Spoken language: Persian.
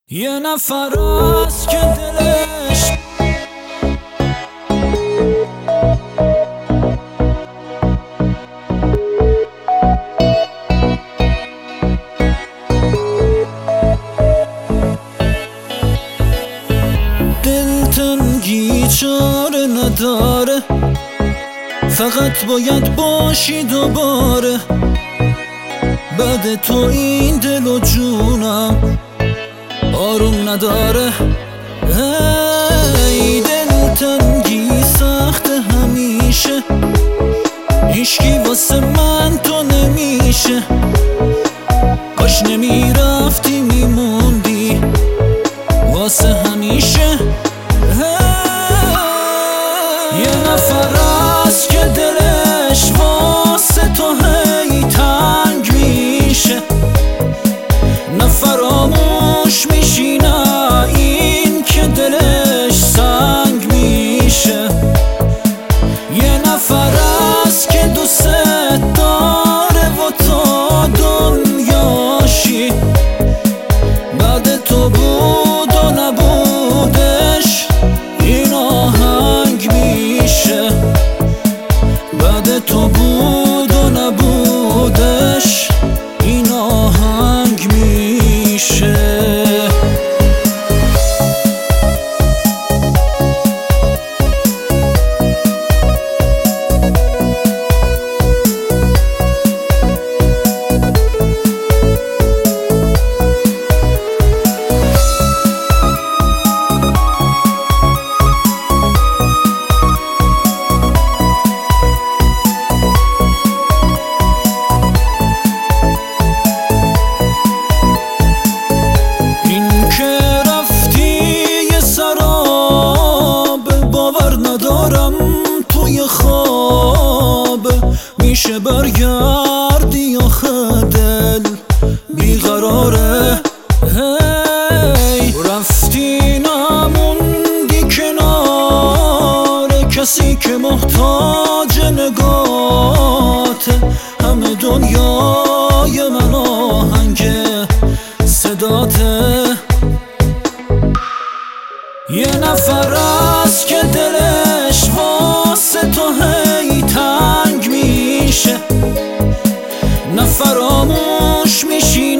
یه نفر است که دلش دلتنگی چاره نداره، فقط باید باشی دوباره. بعد تو این دل و جونم آروم نداره. ای دلتنگی سخت همیشه، هیچکی واسه من تو نمیشه. کاش نمیرفتی میموندی واسه همیشه. یه نفر است که دلش واسه تو هی تنگ میشه، نفراموش میشی نه این که دلش سنگ میشه. یه نفر است که دوست داره و تو دنیاشی، بعد تو بود و نبودش این آهنگ میشه. بعد تو بود و نبودش این آهنگ میشه. توی خواب میشه برگردی آخه دل بیقراره. هی رفتی نموندی کنار کسی که محتاج نگاته. همه دنیای من آهنگ صداته. یه نفر است که دلش واسه تو هی تنگ میشه، نفراموش میشی